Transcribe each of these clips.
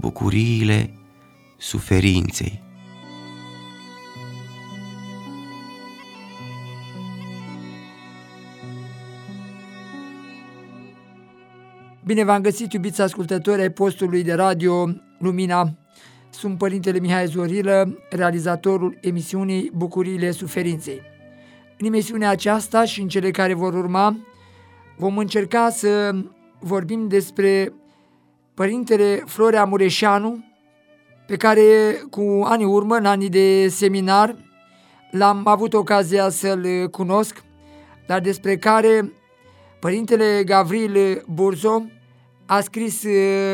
bucuriile suferinței. Bine v-am găsit, iubiți ascultători ai postului de radio Lumina. Sunt Părintele Mihai Zorilă, realizatorul emisiunii Bucuriile Suferinței. În emisiunea aceasta și în cele care vor urma, vom încerca să vorbim despre Părintele Florea Mureșanu, pe care cu ani urmă, în anii de seminar, l-am avut ocazia să-l cunosc, dar despre care Părintele Gavril Burzo a scris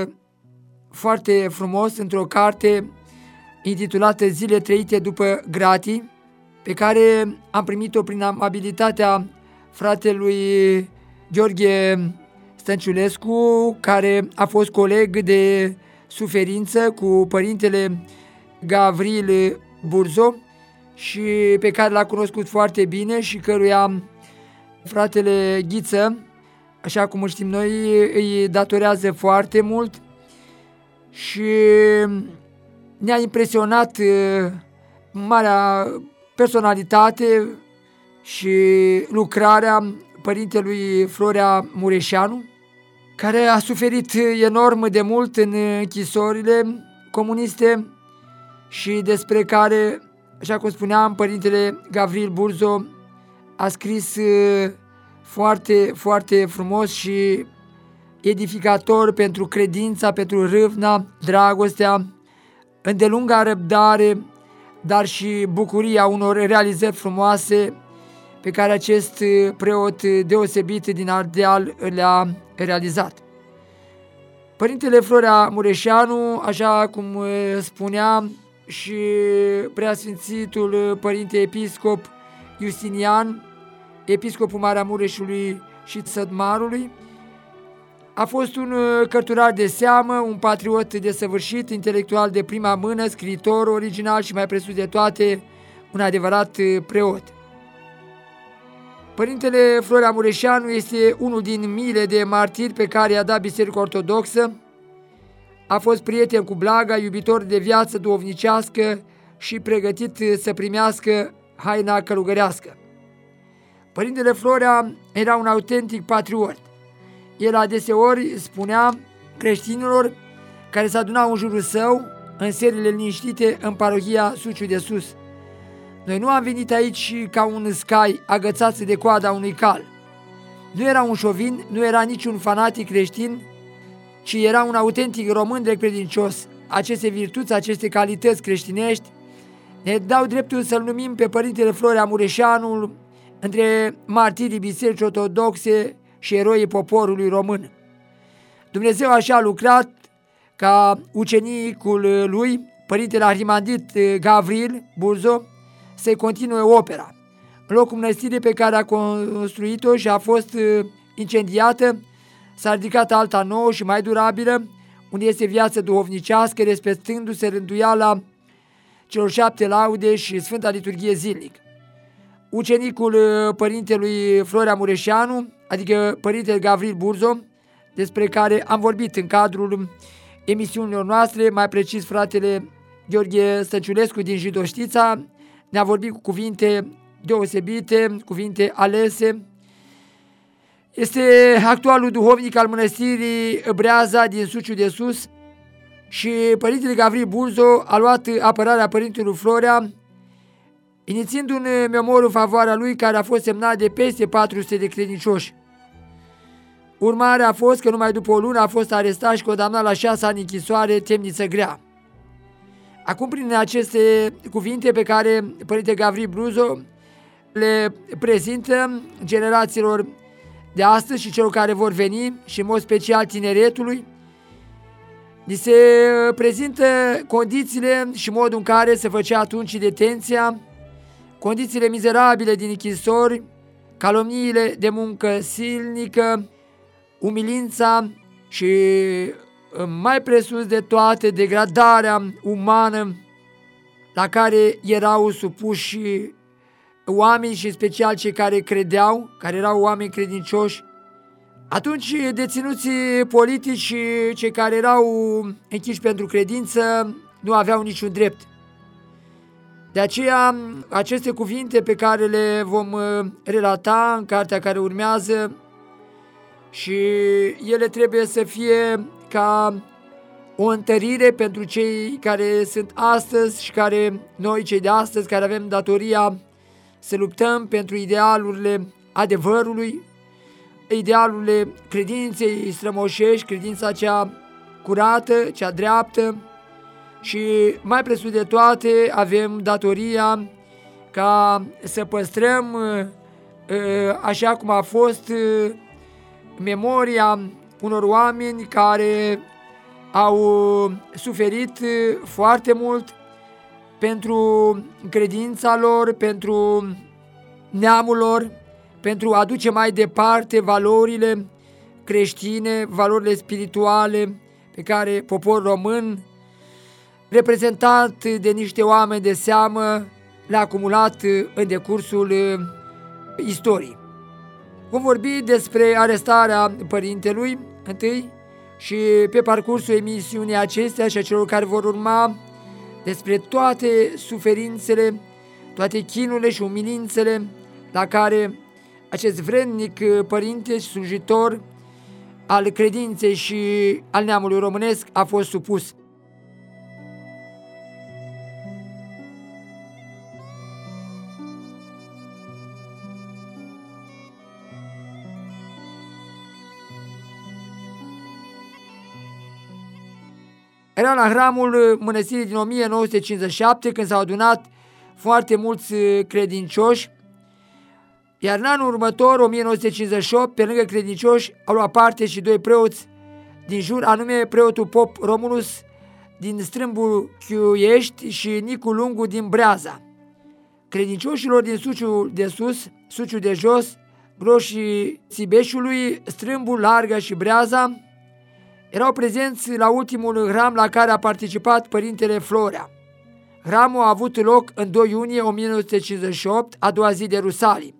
foarte frumos într-o carte intitulată Zile trăite după gratii, pe care am primit-o prin amabilitatea fratelui Gheorghe Stănciulescu, care a fost coleg de suferință cu Părintele Gavril Burzo și pe care l-a cunoscut foarte bine și căruia fratele Ghiță, așa cum îl știm noi, îi datorează foarte mult și ne-a impresionat marea personalitate și lucrarea Părintelui Florea Mureșanu, care a suferit enorm de mult în închisorile comuniste și despre care, așa cum spuneam, Părintele Gavril Burzo a scris foarte, foarte frumos și edificator pentru credința, pentru râvna, dragostea, îndelunga răbdare, dar și bucuria unor realizări frumoase pe care acest preot deosebit din Ardeal le-a realizat. Părintele Florea Mureșanu, așa cum spunea și preasfințitul Părinte Episcop Justinian, episcopul Maramureșului și Sădmarului, a fost un cărturar de seamă, un patriot desăvârșit, intelectual de prima mână, scriitor original și mai presus de toate, un adevărat preot. Părintele Florea Mureșanu este unul din miile de martiri pe care i-a dat Biserica Ortodoxă. A fost prieten cu Blaga, iubitor de viață duhovnicească și pregătit să primească haina călugărească. Părintele Florea era un autentic patriot. El adeseori spunea creștinilor care se adunau în jurul său, în serile liniștite în parohia Suciu de Sus: noi nu am venit aici ca un scai agățați de coada unui cal. Nu era un șovin, nu era niciun fanatic creștin, ci era un autentic român drept credincios. Aceste virtuți, aceste calități creștinești ne dau dreptul să-l numim pe Părintele Florea Mureșanu între martirii Bisericii Ortodoxe și eroii poporului român. Dumnezeu așa a lucrat ca ucenicul lui, Părintele Arhimandrit Gavril Burzo, să-i continue opera. În locul mănăstirii pe care a construit-o și a fost incendiată, s-a ridicat alta nouă și mai durabilă, unde este viață duhovnicească, respectându-se rânduiala celor 7 laude și Sfânta Liturghie zilnic. Ucenicul Părintelui Florea Mureșanu, adică Părintele Gavril Burzo, despre care am vorbit în cadrul emisiunilor noastre, mai precis fratele Gheorghe Stănciulescu din Jidoștița, ne-a vorbit cu cuvinte deosebite, cuvinte alese. Este actualul duhovnic al mănăstirii Breaza din Suciu de Sus și Părintele Gavril Burzo a luat apărarea Părintelui Florea, inițiind un memoriu în favoarea lui care a fost semnat de peste 400 de credincioși. Urmarea a fost că numai după o lună a fost arestat și condamnat la 6 ani închisoare, temniță grea. Acum, prin aceste cuvinte pe care Părintele Gavril Burzo le prezintă generațiilor de astăzi și celor care vor veni și în mod special tineretului, ni se prezintă condițiile și modul în care se făcea atunci detenția, condițiile mizerabile din închisori, calomniile de muncă silnică, umilința și, mai presus de toate, degradarea umană la care erau supuși oameni și în special cei care credeau, care erau oameni credincioși, Atunci deținuții politici și cei care erau închiși pentru credință nu aveau niciun drept. De aceea, aceste cuvinte pe care le vom relata în cartea care urmează, și ele trebuie să fie ca o întărire pentru cei care sunt astăzi și care noi, cei de astăzi, care avem datoria să luptăm pentru idealurile adevărului, idealurile credinței strămoșești, credința cea curată, cea dreaptă, și mai presus de toate avem datoria ca să păstrăm așa cum a fost memoria unor oameni care au suferit foarte mult pentru credința lor, pentru neamul lor, pentru a duce mai departe valorile creștine, valorile spirituale pe care poporul român, reprezentat de niște oameni de seamă, le-a acumulat în decursul istoriei. Vom vorbi despre arestarea părintelui întâi și pe parcursul emisiunii acestea și a celor care vor urma despre toate suferințele, toate chinurile și umilințele la care acest vrednic părinte și slujitor al credinței și al neamului românesc a fost supus. Era la hramul mănăstirii din 1957, când s-au adunat foarte mulți credincioși, iar în anul următor, 1958, pe lângă credincioși, au luat parte și doi preoți din jur, anume preotul Pop Romulus din Strâmbul Chiuiești și Nicu Lungu din Breaza. Credincioșilor din Suciul de Sus, Suciul de Jos, Groșii Țibeșului, Strâmbul, Larga și Breaza erau prezenți la ultimul hram la care a participat părintele Florea. Hramul a avut loc în 2 iunie 1958, a doua zi de Rusalii.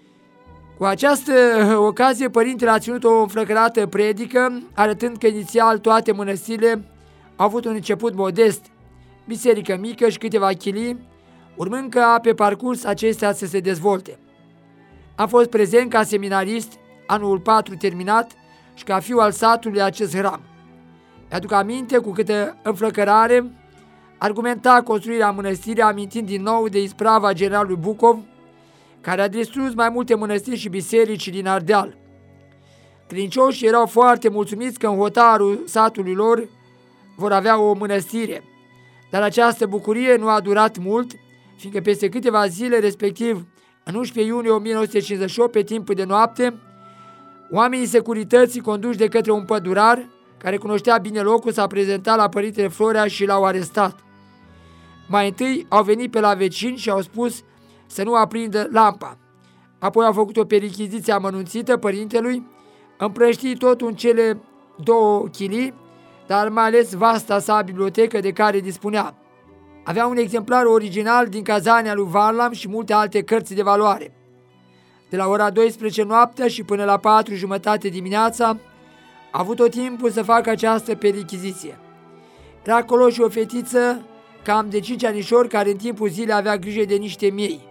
Cu această ocazie, părintele a ținut o înflăcărată predică, arătând că inițial toate mănăstirile au avut un început modest, biserică mică și câteva chilii, urmând ca pe parcurs acestea să se dezvolte. Am fost prezent ca seminarist, anul 4 terminat, și ca fiu al satului acest hram. Mi-aduc aminte cu câtă înflăcărare argumenta construirea mănăstirii, amintind din nou de isprava generalului Bucov, care a distrus mai multe mănăstiri și biserici din Ardeal. Credincioșii erau foarte mulțumiți că în hotarul satului lor vor avea o mănăstire, dar această bucurie nu a durat mult, fiindcă peste câteva zile, respectiv în 11 iunie 1958, pe timpul de noapte, oamenii securității conduși de către un pădurar care cunoștea bine locul s-a prezentat la părintele Florea și l-au arestat. Mai întâi au venit pe la vecini și au spus să nu aprindă lampa. Apoi au făcut o perichiziție amănunțită părintelui, împrăștii totul în cele 2 chilii, dar mai ales vasta sa bibliotecă de care dispunea. Avea un exemplar original din Cazania lui Varlam și multe alte cărți de valoare. De la ora 12 noaptea și până la 4:30 dimineața, a avut tot timpul să facă această perichiziție. Era acolo și o fetiță cam de 5 anișori care în timpul zilei avea grijă de niște miei.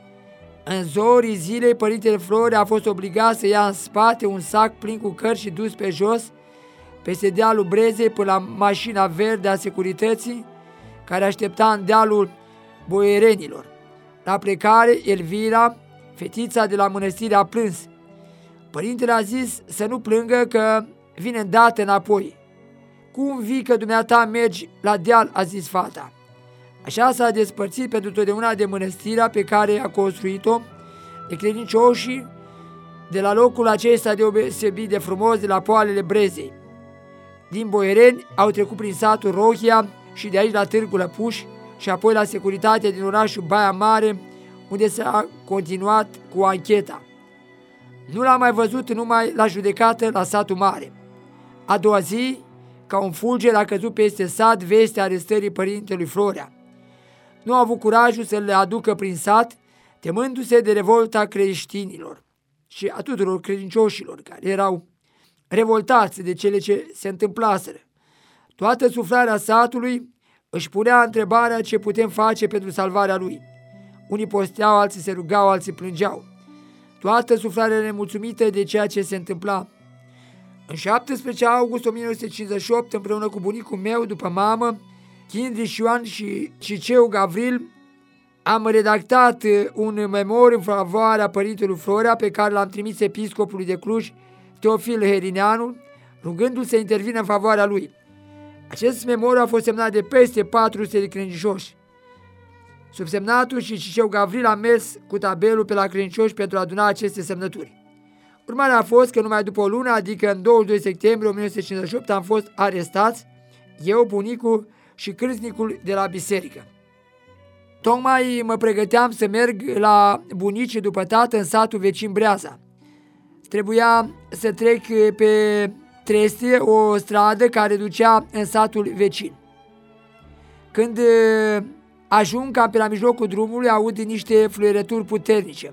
În zorii zilei, părintele Flore a fost obligat să ia în spate un sac plin cu cărți și dus pe jos, peste dealul Brezei, până la mașina verde a securității, care aștepta în dealul Boierenilor. La plecare, Elvira, fetița de la mănăstire, a plâns. Părintele a zis să nu plângă, că vine îndată înapoi. Cum vii că dumneata mergi la deal, a zis fata. Așa s-a despărțit pentru totdeauna de mănăstirea pe care a construit-o, de credincioșii de la locul acesta deosebit de frumos, de la poalele Brezei. Din Boiereni au trecut prin satul Rohia și de aici la Târgul Lăpuș și apoi la securitatea din orașul Baia Mare, unde s-a continuat cu ancheta. Nu l-a mai văzut numai la judecată la satul mare. A doua zi, ca un fulger, a căzut peste sat vestea arestării părintelui Florea. Nu a avut curajul să le aducă prin sat, temându-se de revolta creștinilor și a tuturor credincioșilor care erau revoltați de cele ce se întâmplaseră. Toată suflarea satului își punea întrebarea ce putem face pentru salvarea lui. Unii posteau, alții se rugau, alții plângeau. Toată suflarea nemulțumită de ceea ce se întâmpla. În 17 august 1958, împreună cu bunicul meu, după mamă, Chindriș Ioan și Ciceu Gavril, am redactat un memoriu în favoarea părintelui Florea, pe care l-am trimis episcopului de Cluj, Teofil Herineanu, rugându-l să intervină în favoarea lui. Acest memoriu a fost semnat de peste 400 de credincioși. Subsemnatul și Ciceu Gavril a mers cu tabelul pe la credincioși pentru a aduna aceste semnături. Urmarea a fost că numai după o lună, adică în 22 septembrie 1958, am fost arestați, eu, bunicul și cârțnicul de la biserică. Tocmai mă pregăteam să merg la bunici după tată în satul vecin Breaza. Trebuia să trec pe Trestie, o stradă care ducea în satul vecin. Când ajung cam pe la mijlocul drumului, aud niște fluierături puternice.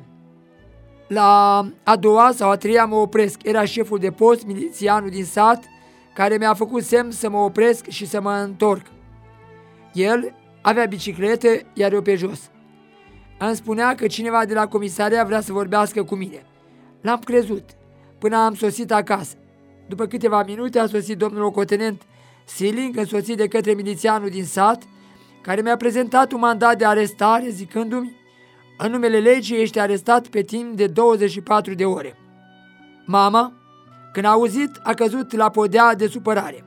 La a doua sau a treia mă opresc. Era șeful de post, milițianul din sat, care mi-a făcut semn să mă opresc și să mă întorc. El avea bicicletă, iar eu pe jos. Îmi spunea că cineva de la comisaria vrea să vorbească cu mine. L-am crezut, până am sosit acasă. După câteva minute a sosit domnul locotenent Siling, însoțit de către milițianul din sat, care mi-a prezentat un mandat de arestare, zicându-mi: în numele legii ești arestat pe timp de 24 de ore. Mama, când a auzit, a căzut la podea de supărare.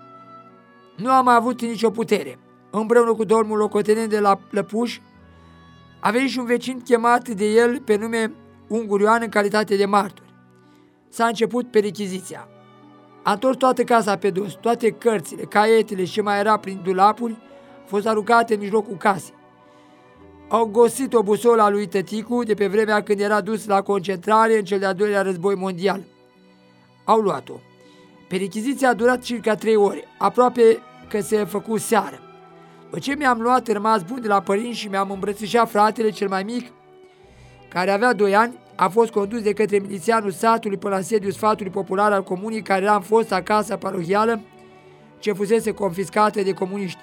Nu am mai avut nicio putere. Împreună cu domnul locotenent de la Lăpuș, a venit și un vecin chemat de el pe nume Ungur Ioan în calitate de martor. S-a început perichiziția. A întors toată casa pe dos, toate cărțile, caietele și ce mai era prin dulapuri au fost aruncate în mijlocul casei. Au găsit o busolă a lui tăticu de pe vremea când era dus la concentrare în cel de-al doilea război mondial. Au luat-o. Perichiziția a durat circa 3 ore, aproape că se făcu seară. După ce mi-am luat rămas bun de la părinți și mi-am îmbrățișat fratele cel mai mic, care avea 2 ani, a fost condus de către milițianul satului până la sediul Sfatului Popular al Comunii, care era în fosta casa parohială ce fusese confiscată de comuniști.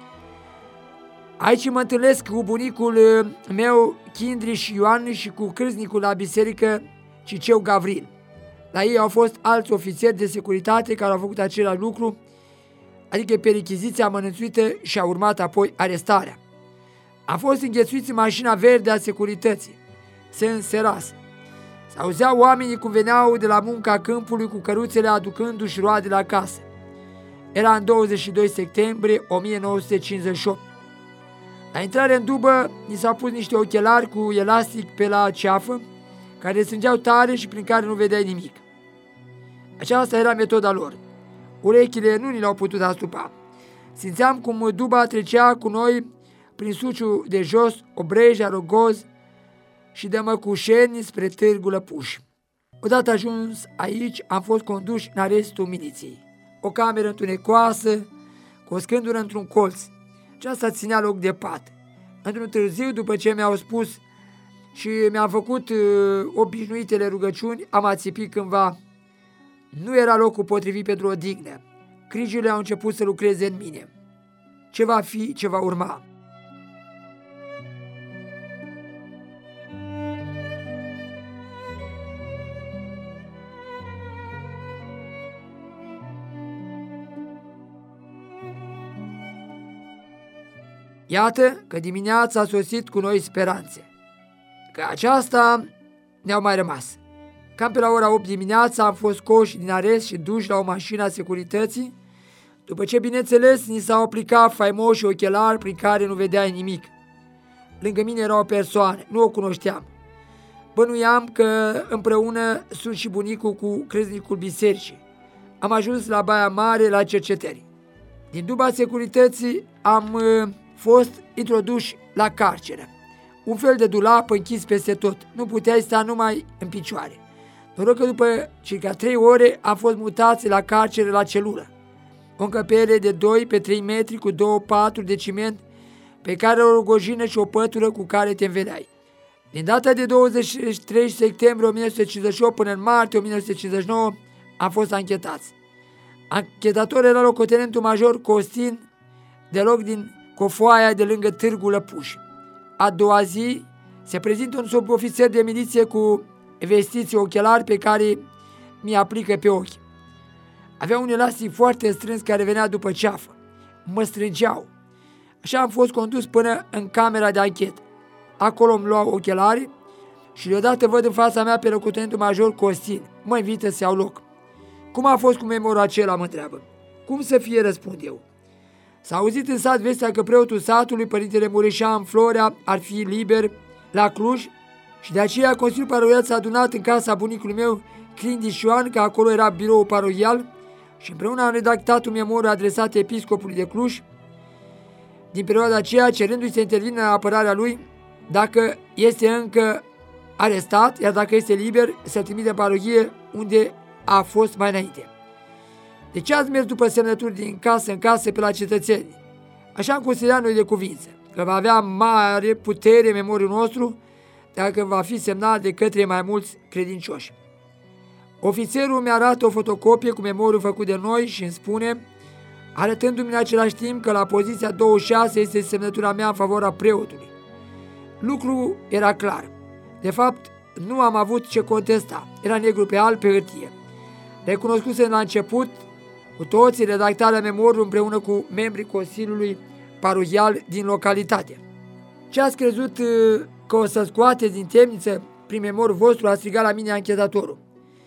Aici mă întâlnesc cu bunicul meu, Chindriș Ioan, și cu cârțnicul la biserică, Ciceu Gavril. La ei au fost alți ofițeri de securitate care au făcut același lucru, adică perichiziția amănânțuită, și a urmat apoi arestarea. Am fost înghesuiți în mașina verde a securității. Se înserase. S-auzeau oamenii cum veneau de la munca câmpului cu căruțele aducându-și roade la casă. Era în 22 septembrie 1958. La intrare în dubă, ni s-au pus niște ochelari cu elastic pe la ceafă, care strângeau tare și prin care nu vedeai nimic. Aceasta era metoda lor. Urechile nu ni le-au putut astupa. Simțeam cum duba trecea cu noi prin Suciu de jos, Obreja, Rogoz și de Măcușeni spre Târgu Lăpuș. Odată ajuns aici, am fost conduși în arestul miliției. O cameră întunecoasă, cu o scândură într-un colț. Aceasta ținea loc de pat. Într-un târziu, după ce mi-au spus și mi-am făcut obișnuitele rugăciuni, am ațipit cândva. Nu era locul potrivit pentru o dignă. Grijile au început să lucreze în mine. Ce va fi, ce va urma. Iată că dimineața a sosit cu noi speranțe, că aceasta ne-au mai rămas. Cam pe la ora 8 dimineața am fost coși din arest și duși la o mașină a securității, după ce, bineînțeles, ni s-au aplicat faimoși ochelari prin care nu vedeai nimic. Lângă mine era o persoană, nu o cunoșteam. Bănuiam că împreună sunt și bunicul cu creznicul bisericii. Am ajuns la Baia Mare la cercetări. Din duba securității am fost introduși la carceră. Un fel de dulap închis peste tot. Nu puteai sta numai în picioare. Noroc că după circa 3 ore am fost mutați la carceră la celulă. O încăpere de 2 pe 3 metri cu 2 paturi de ciment pe care o rogojină și o pătură cu care te înveleai. Din data de 23 septembrie 1958 până în martie 1959 am fost anchetați. Anchetator era locotenentul major Costin, deloc din Cofoaia, de lângă Târgu Lăpuș. A doua zi se prezintă un subofițer de miliție cu vestiții ochelari pe care mi aplică pe ochi. Avea un elastic foarte strâns care venea după ceafă. Mă strângeau. Așa am fost condus până în camera de anchetă. Acolo îmi luau ochelari și deodată văd în fața mea pe locotenentul major Costin. Mă invită să iau loc. Cum a fost cu memorul acela, mă întreabă. Cum să fie, răspund eu. S-a auzit în sat vestea că preotul satului, părintele Mureșan Florea, ar fi liber la Cluj și de aceea Consiliul Parohial s-a adunat în casa bunicului meu, Clindiș Ioan, că acolo era biroul parohial, și împreună am redactat un memoriu adresat episcopului de Cluj, din perioada aceea, cerându-i să intervină în apărarea lui dacă este încă arestat, iar dacă este liber, să-l trimite în parohie unde a fost mai înainte. De ce ați mers după semnături din casă în casă pe la cetățeni? Așa am considerat noi de cuvință, că va avea mare putere memoriul nostru dacă va fi semnat de către mai mulți credincioși. Ofițerul mi arată o fotocopie cu memoriul făcut de noi și îmi spune, arătându-mi în același timp că la poziția 26 este semnătura mea în favoarea preotului. Lucrul era clar. De fapt, nu am avut ce contesta. Era negru pe alb pe hârtie. Recunoscusem la început cu toții redactarea memoriului împreună cu membrii Consiliului Parohial din localitate. Ce ați crezut că o să scoateți din temniță prin memoriul vostru, a strigat la mine anchetatorul.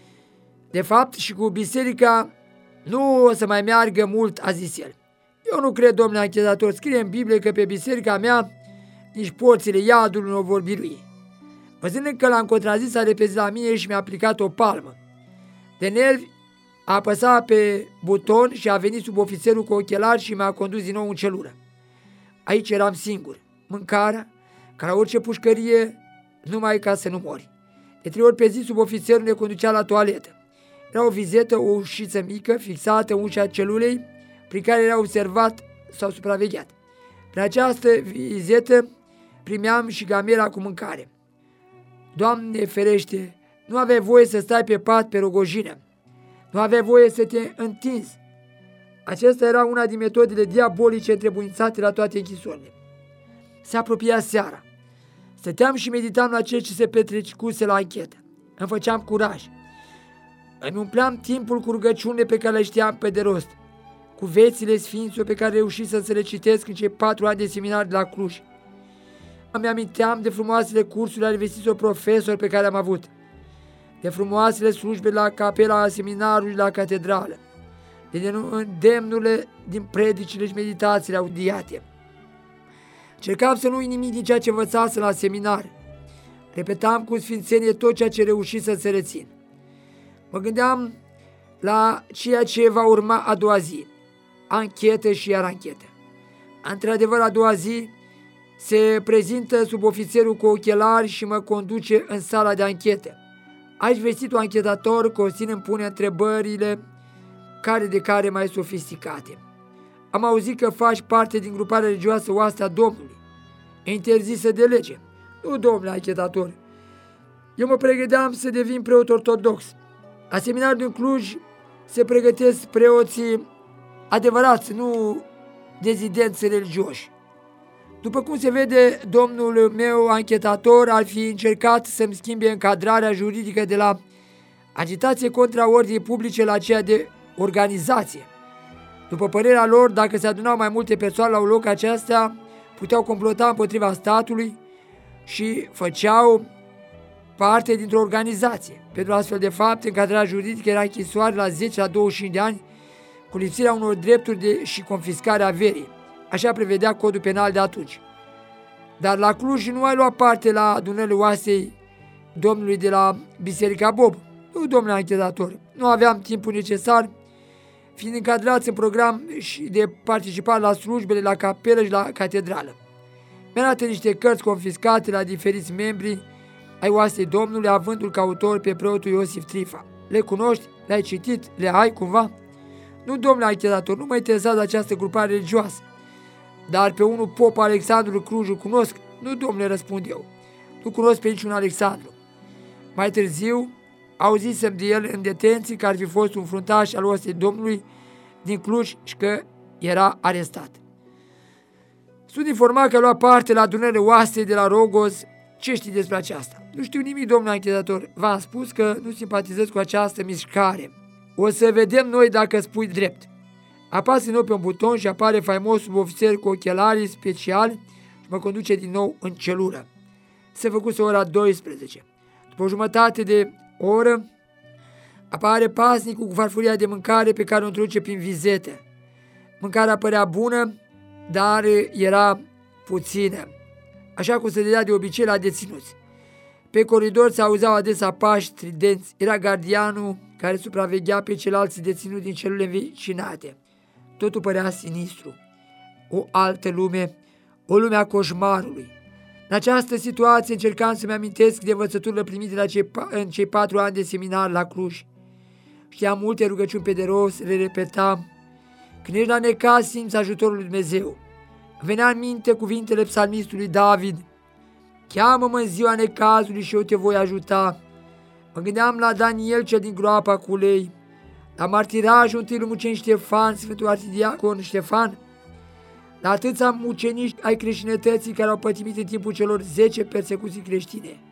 De fapt, și cu biserica nu o să mai meargă mult, a zis el. Eu nu cred, domnule anchetator, scrie în Biblie că pe biserica mea nici porțile iadului nu vor birui. Văzând că l-am contrazis, a repezit la mine și mi-a aplicat o palmă. De nervi, a apăsat pe buton și a venit subofițerul cu ochelari și m-a condus din nou în celulă. Aici eram singur. Mâncarea, ca la orice pușcărie, numai ca să nu mori. De 3 ori pe zi, subofițerul ne conducea la toaletă. Era o vizetă, o ușiță mică, fixată în ușa celulei, prin care era observat sau supravegheat. Prin această vizetă primeam și gamera cu mâncare. Doamne ferește, nu aveai voie să stai pe pat pe rogojină. Nu aveai voie să te întinzi. Aceasta era una din metodele diabolice întrebuințate la toate închisorile. Se apropia seara. Stăteam și meditam la ceea ce se petrecuse la anchetă. Îmi făceam curaj. Îmi umpleam timpul cu rugăciunile pe care le știam pe de rost, cu vețile sfinților pe care reușisem să le citesc în cei 4 ani de seminar de la Cluj. Îmi aminteam de frumoasele cursuri ale vestiților profesori pe care am avut, de frumoasele slujbe la capela seminarului la catedrală, de îndemnurile din predicile și meditațiile audiate. Cercam să nu uit nimic din ceea ce învățasem la seminar. Repetam cu sfințenie tot ceea ce reușisem să rețin. Mă gândeam la ceea ce va urma a doua zi. Anchetă și iar anchetă. Într-adevăr, a doua zi se prezintă subofițerul cu ochelari și mă conduce în sala de anchetă. Aici vestitul anchetator Costin îmi pune întrebările care de care mai sofisticate. Am auzit că faci parte din gruparea religioasă Oastea Domnului, interzisă de lege. Nu, domnule anchetator, eu mă pregăteam să devin preot ortodox. La seminarul din Cluj se pregătesc preoții adevărați, nu dezidenți religioși. După cum se vede, domnul meu anchetator ar fi încercat să-mi schimbe încadrarea juridică de la agitație contra ordinii publice la aceea de organizație. După părerea lor, dacă se adunau mai multe persoane la un loc, acestea puteau complota împotriva statului și făceau parte dintr-o organizație. Pentru astfel de fapte, încadrarea juridică era închisoare la 10 la 25 de ani, cu lipsirea unor drepturi și confiscarea averii. Așa prevedea codul penal de atunci. Dar la Cluj nu ai luat parte la adunările Oastei Domnului de la Biserica Bob. Nu, domnule anchetator, nu aveam timpul necesar, fiind încadrați în program și de participat la slujbele la capelă și la catedrală. Mi-a dat niște cărți confiscate la diferiți membri ai Oastei Domnului, avându-l ca autor pe preotul Iosif Trifa. Le cunoști? Le-ai citit? Le ai cumva? Nu, domnule anchetator, nu mă interesează această grupare religioasă. Dar pe unul pop Alexandru Clujul cunosc? Nu, domnule, răspund eu. Nu cunosc pe niciun Alexandru. Mai târziu auzisem de el în detenție că ar fi fost un fruntaș al oastei Domnului din Cluj și că era arestat. Sunt informat că a luat parte la adunările oastei de la Rogoz. Ce știi despre aceasta? Nu știu nimic, domnule anchetator. V-am spus că nu simpatizez cu această mișcare. O să vedem noi dacă spui drept. Apasă din nou pe un buton și apare faimosul ofițer cu ochelarii speciali și mă conduce din nou în celulă. Se făcuse ora 12. După o jumătate de oră apare pasnicul cu farfuria de mâncare pe care o introduce prin vizete. Mâncarea părea bună, dar era puțină, așa cum se dădea de obicei la deținuți. Pe coridor se auzeau adesea pași stridenți. Era gardianul care supraveghea pe ceilalți deținuți din celule învecinate. Totul părea sinistru. O altă lume, o lume a coșmarului. În această situație încercam să-mi amintesc de învățăturile primite în cei 4 ani de seminar la Cluj. Știam multe rugăciuni pe de rost, le repetam. Când ești la necaz, simți ajutorul lui Dumnezeu. Îmi venea în minte cuvintele psalmistului David: cheamă-mă în ziua necazului și eu te voi ajuta. Mă gândeam la Daniel cel din groapa cu ulei, la martirajul întâi lui mucenic Ștefan, Sfântul Arhidiacon Ștefan, la atâția mucenici ai creștinătății care au pătimit în timpul celor 10 persecuții creștine.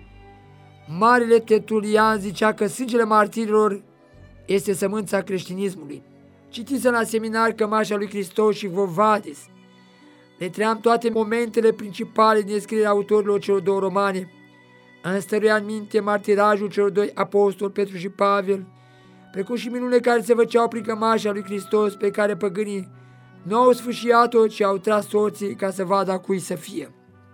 Marele Tertulian zicea că sângele martirilor este sămânța creștinismului. Citisem la seminar Cămașa lui Hristos și Vovadis. Le tream toate momentele principale din descrierea autorilor celor 2 romane. Îmi stăruia în minte martirajul celor 2 apostoli, Petru și Pavel, precum și minunile care se făceau prin cămașa lui Hristos, pe care păgânii nu au sfâșiat-o, ci au tras sorții ca să vadă a cui să fie.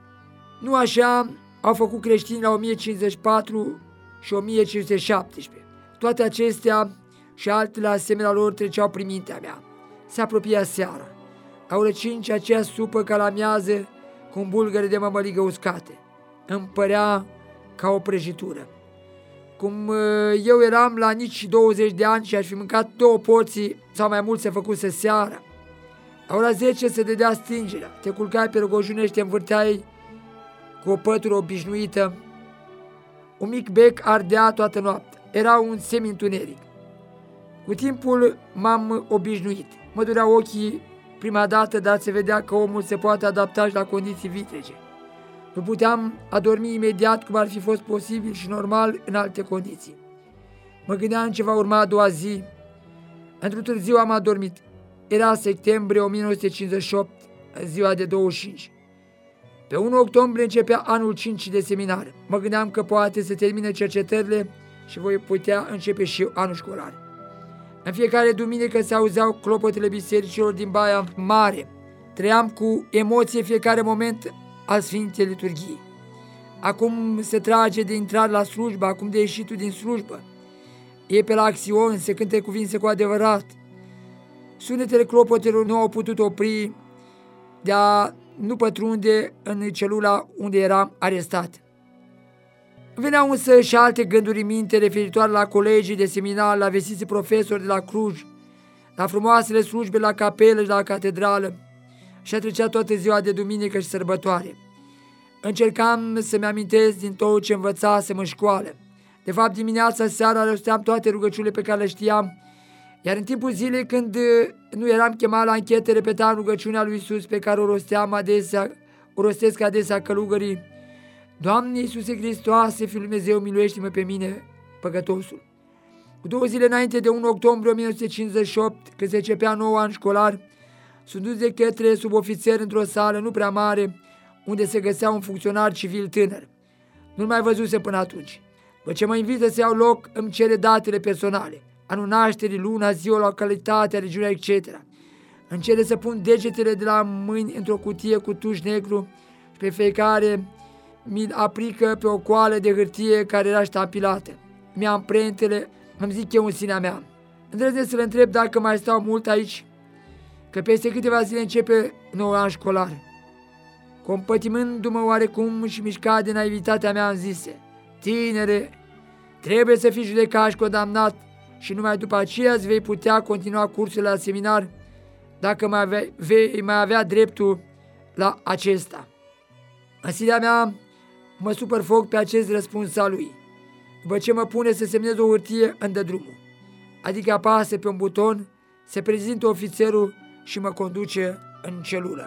Nu așa au făcut creștinii la 1054 și 1517. Toate acestea și altele asemenea lor treceau prin mintea mea. Se apropia seara. La ora 5 aceea supă ca la miază cu un bulgăre de mămăligă uscate. Îmi părea ca o prăjitură. Cum eu eram la nici 20 de ani și aș fi mâncat 2 porții sau mai mult se făcuse seara. La ora 10 se dădea stingerea. Te culcai pe rugojune și te învârteai cu o pătură obișnuită. Un mic bec ardea toată noaptea. Era un semi-întuneric. Cu timpul m-am obișnuit. Mă dureau ochii prima dată, dar se vedea că omul se poate adapta și la condiții vitrege. Nu puteam adormi imediat cum ar fi fost posibil și normal în alte condiții. Mă gândeam ce va urma a doua zi. Într-un târziu am adormit. Era septembrie 1958, ziua de 25. Pe 1 octombrie începea anul 5 de seminar. Mă gândeam că poate să termine cercetările și voi putea începe și eu anul școlar. În fiecare duminică se auzeau clopotele bisericilor din Baia Mare. Trăiam cu emoție fiecare moment al Sfintei Liturghii. Acum se trage de intrare la slujbă, acum de ieșitul din slujbă. E pe la axion, se cântă cuvinte cu adevărat. Sunetele clopotelor nu au putut opri de a nu pătrunde în celula unde eram arestat. Veneau însă și alte gânduri în minte referitoare la colegii de seminar, la vestiții profesori de la Cluj, la frumoasele slujbe la capelă și la catedrală, și a trecea toată ziua de duminică și sărbătoare. Încercam să-mi amintesc din tot ce învățasem în școală. De fapt, dimineața, seara, rosteam toate rugăciunile pe care le știam, iar în timpul zilei, când nu eram chemat la anchetă, repetam rugăciunea lui Iisus pe care o rostesc adesea călugării: Doamne Iisuse Hristoase, Fiul lui Dumnezeu, miluiește-mă pe mine, păcătosul. Cu 2 zile înainte de 1 octombrie 1958, când se începea 9 an școlar, sunt dus de către subofițer într-o sală nu prea mare, unde se găsea un funcționar civil tânăr. Nu-l mai văzuse până atunci. După ce mă invită să iau loc, îmi cere datele personale: anul nașterii, luna, ziua, localitatea, regiunea, etc. Îmi cere să pun degetele de la mâini într-o cutie cu tuș negru și pe fiecare mi-l aplică pe o coală de hârtie care era ștampilată. Mi-a amprentele, îmi zic eu în sinea mea. Îndrăznesc să-l întreb dacă mai stau mult aici, că peste câteva zile începe 9 an școlar. Compătimându-mă oarecum și mișcat de naivitatea mea, îmi zise: tinere, trebuie să fii judecat și condamnat și numai după aceea îți vei putea continua cursurile la seminar, dacă vei mai avea dreptul la acesta. În sinea mea mă supăr foc pe acest răspuns al lui. După ce mă pune să semnez o hârtie, îmi dă drumul. Adică apasă pe un buton, se prezintă ofițerul și mă conduce în celulă.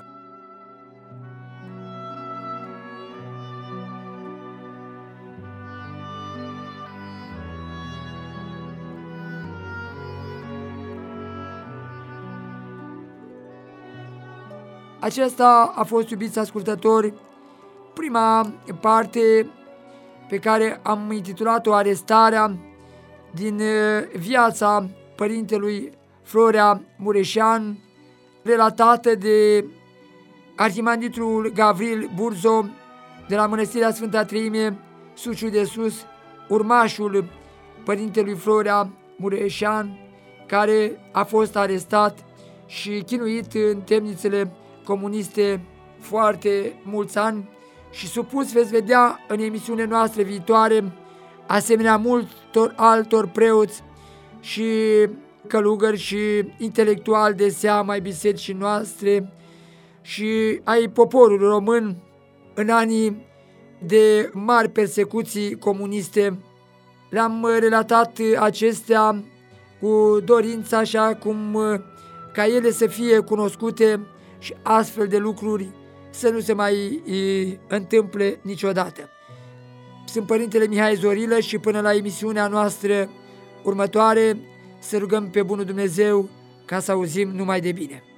Aceasta a fost, iubiți ascultători, prima parte pe care am intitulat-o Arestarea din viața părintelui Florea Mureșan, relatată de arhimandritul Gavril Burzo de la Mănăstirea Sfânta Treime, Suciu de Sus, urmașul părintelui Florea Mureșan, care a fost arestat și chinuit în temnițele comuniste foarte mulți ani și supus, veți vedea în emisiunile noastre viitoare, asemenea multor altor preoți și călugări și intelectuali de seamă ai bisericii noastre și ai poporului român în anii de mari persecuții comuniste. Le-am relatat acestea cu dorința așa cum ca ele să fie cunoscute și astfel de lucruri să nu se mai întâmple niciodată. Sunt Părintele Mihai Zorilă și până la emisiunea noastră următoare să rugăm pe bunul Dumnezeu ca să auzim numai de bine.